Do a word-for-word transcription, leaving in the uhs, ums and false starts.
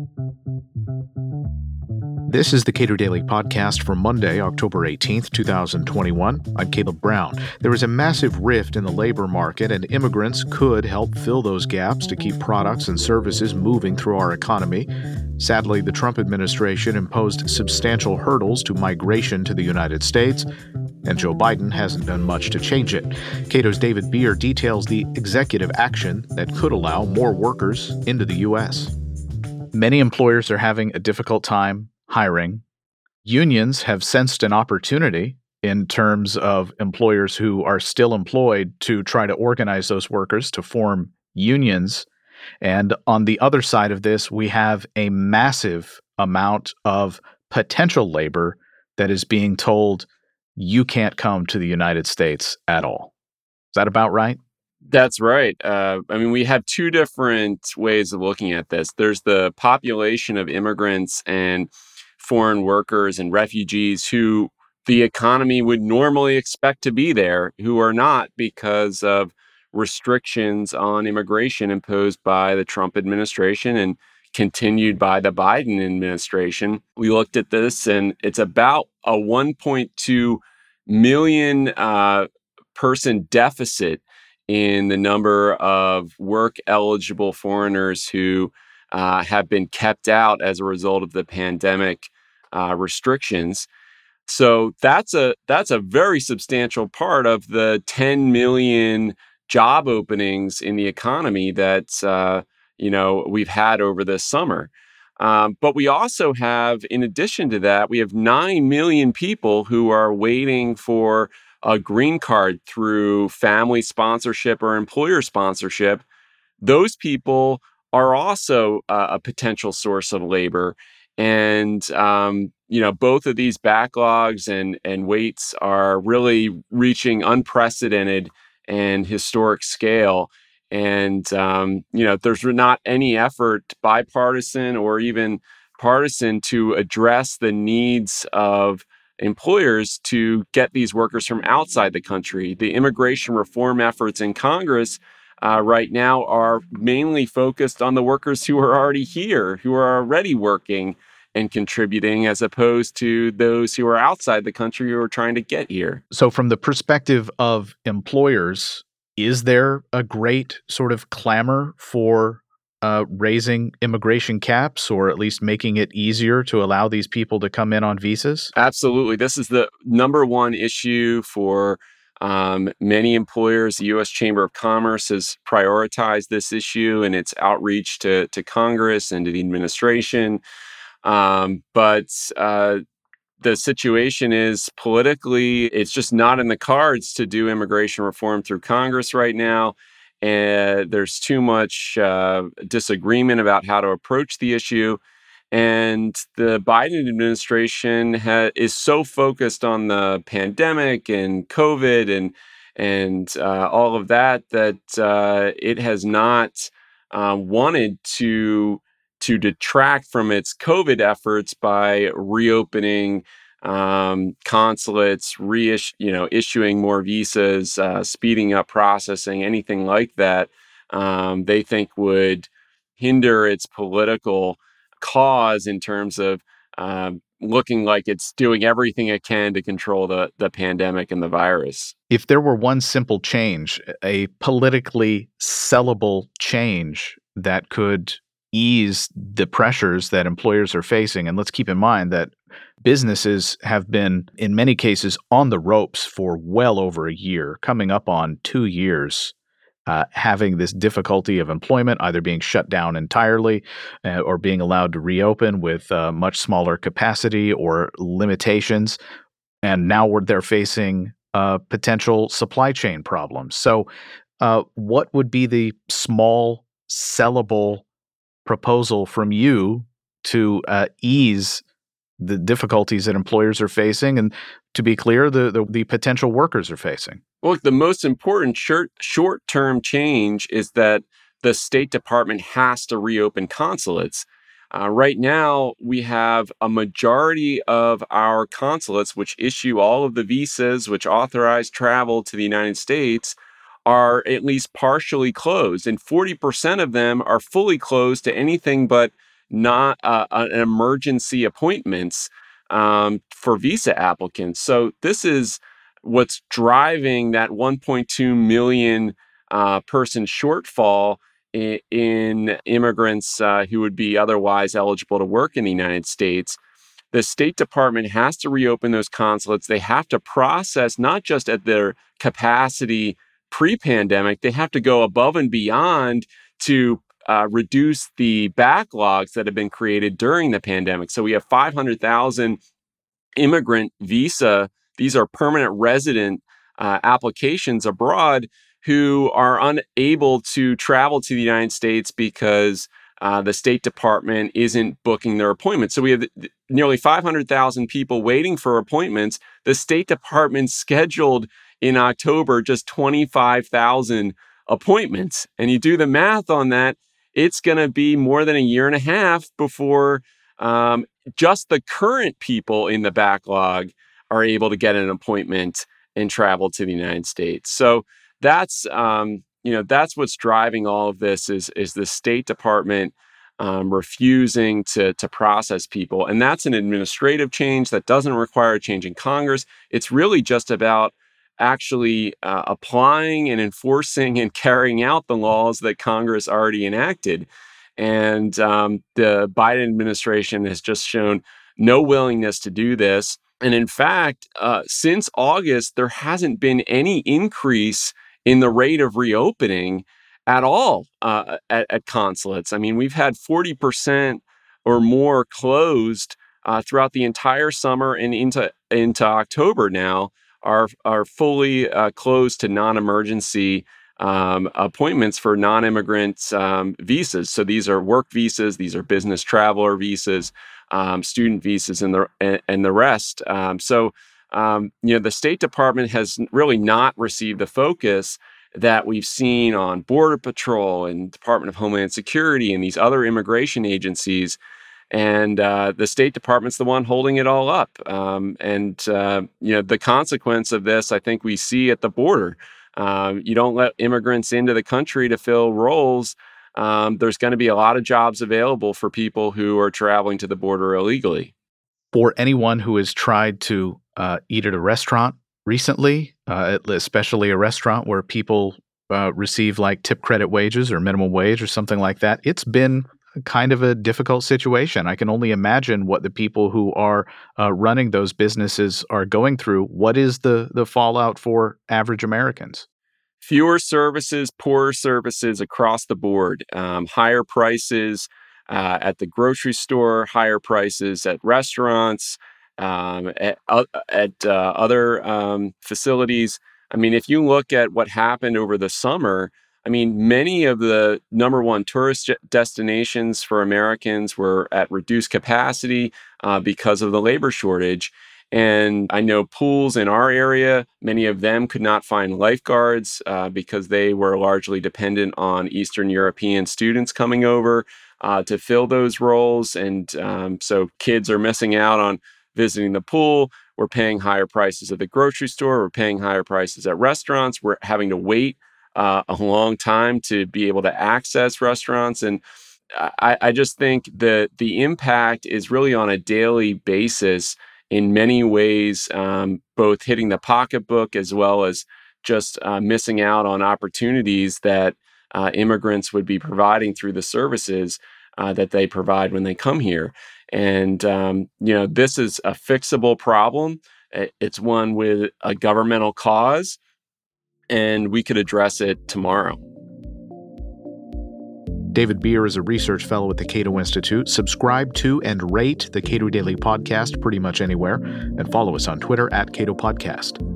This is the Cato Daily Podcast for Monday, October eighteenth, twenty twenty-one. I'm Caleb Brown. There is a massive rift in the labor market, and immigrants could help fill those gaps to keep products and services moving through our economy. Sadly, the Trump administration imposed substantial hurdles to migration to the United States, and Joe Biden hasn't done much to change it. Cato's David Beer details the executive action that could allow more workers into the U S. Many employers are having a difficult time hiring. Unions have sensed an opportunity in terms of employers who are still employed to try to organize those workers to form unions. And on the other side of this, we have a massive amount of potential labor that is being told you can't come to the United States at all. Is that about right? That's right. Uh, I mean, we have two different ways of looking at this. There's the population of immigrants and foreign workers and refugees who the economy would normally expect to be there, who are not because of restrictions on immigration imposed by the Trump administration and continued by the Biden administration. We looked at this, and it's about a one point two million uh, person deficit in the number of work-eligible foreigners who uh, have been kept out as a result of the pandemic uh, restrictions. So that's a that's a very substantial part of the ten million job openings in the economy that uh, you know we've had over this summer. Um, but we also have, in addition to that, we have nine million people who are waiting for a green card through family sponsorship or employer sponsorship. Those people are also uh, a potential source of labor. And, um, you know, both of these backlogs and, and waits are really reaching unprecedented and historic scale. And, um, you know, there's not any effort, bipartisan or even partisan, to address the needs of employers to get these workers from outside the country. The immigration reform efforts in Congress uh, right now are mainly focused on the workers who are already here, who are already working and contributing, as opposed to those who are outside the country who are trying to get here. So from the perspective of employers, is there a great sort of clamor for uh, raising immigration caps, or at least making it easier to allow these people to come in on visas? Absolutely. This is the number one issue for um, many employers. The U S Chamber of Commerce has prioritized this issue in its outreach to, to Congress and to the administration. Um, but uh, the situation is, politically, it's just not in the cards to do immigration reform through Congress right now. And there's too much uh, disagreement about how to approach the issue. And the Biden administration ha- is so focused on the pandemic and COVID and and uh, all of that that uh, it has not uh, wanted to to detract from its COVID efforts by reopening um, consulates, reiss- you know, issuing more visas, uh, speeding up processing, anything like that. Um, they think would hinder its political cause in terms of um, looking like it's doing everything it can to control the the pandemic and the virus. If there were one simple change, a politically sellable change that could ease the pressures that employers are facing, and let's keep in mind that businesses have been, in many cases, on the ropes for well over a year, coming up on two years, uh, having this difficulty of employment, either being shut down entirely uh, or being allowed to reopen with uh, much smaller capacity or limitations. And now we're, they're facing uh, potential supply chain problems. So uh, what would be the small, sellable proposal from you to uh, ease the difficulties that employers are facing, and, to be clear, the, the, the potential workers are facing? Well, look, the most important short, short-term change is that the State Department has to reopen consulates. Uh, right now, we have a majority of our consulates, which issue all of the visas, which authorize travel to the United States, are at least partially closed, and forty percent of them are fully closed to anything but not uh, an emergency appointments um, for visa applicants. So this is what's driving that one point two million uh, person shortfall in, in immigrants uh, who would be otherwise eligible to work in the United States. The State Department has to reopen those consulates. They have to process not just at their capacity pre-pandemic, they have to go above and beyond to uh, reduce the backlogs that have been created during the pandemic. So we have five hundred thousand immigrant visa, these are permanent resident uh, applications abroad who are unable to travel to the United States because uh, the State Department isn't booking their appointments. So we have nearly five hundred thousand people waiting for appointments. The State Department scheduled in October just twenty-five thousand appointments. And you do the math on that, it's going to be more than a year and a half before um, just the current people in the backlog are able to get an appointment and travel to the United States. So that's um, you know that's what's driving all of this is is the State Department um, refusing to to process people, and that's an administrative change that doesn't require a change in Congress. It's really just about actually uh, applying and enforcing and carrying out the laws that Congress already enacted. And um, the Biden administration has just shown no willingness to do this. And in fact, uh, since August, there hasn't been any increase in the rate of reopening at all uh, at, at consulates. I mean, we've had forty percent or more closed uh, throughout the entire summer and into into October now are are fully uh, closed to non-emergency um, appointments for non-immigrant um, visas. So these are work visas, these are business traveler visas, um, student visas, and the and, and the rest. Um, so um, you know, the State Department has really not received the focus that we've seen on Border Patrol and Department of Homeland Security and these other immigration agencies. And uh, the State Department's the one holding it all up. Um, and, uh, you know, the consequence of this, I think we see at the border. Um, you don't let immigrants into the country to fill roles. Um, there's going to be a lot of jobs available for people who are traveling to the border illegally. For anyone who has tried to uh, eat at a restaurant recently, uh, especially a restaurant where people uh, receive like tip credit wages or minimum wage or something like that, it's been kind of a difficult situation. I can only imagine what the people who are uh, running those businesses are going through. What is the the fallout for average Americans? Fewer services, poorer services across the board, um, higher prices uh, at the grocery store, higher prices at restaurants, um, at, uh, at uh, other um, facilities. I mean, if you look at what happened over the summer, I mean, many of the number one tourist destinations for Americans were at reduced capacity uh, because of the labor shortage. And I know pools in our area, many of them could not find lifeguards uh, because they were largely dependent on Eastern European students coming over uh, to fill those roles. And um, so kids are missing out on visiting the pool. We're paying higher prices at the grocery store. We're paying higher prices at restaurants. We're having to wait Uh, a long time to be able to access restaurants. And I, I just think that the impact is really on a daily basis in many ways, um, both hitting the pocketbook as well as just uh, missing out on opportunities that uh, immigrants would be providing through the services uh, that they provide when they come here. And, um, you know, this is a fixable problem. It's one with a governmental cause, and we could address it tomorrow. David Bier is a research fellow at the Cato Institute. Subscribe to and rate the Cato Daily Podcast pretty much anywhere, and follow us on Twitter at Cato Podcast.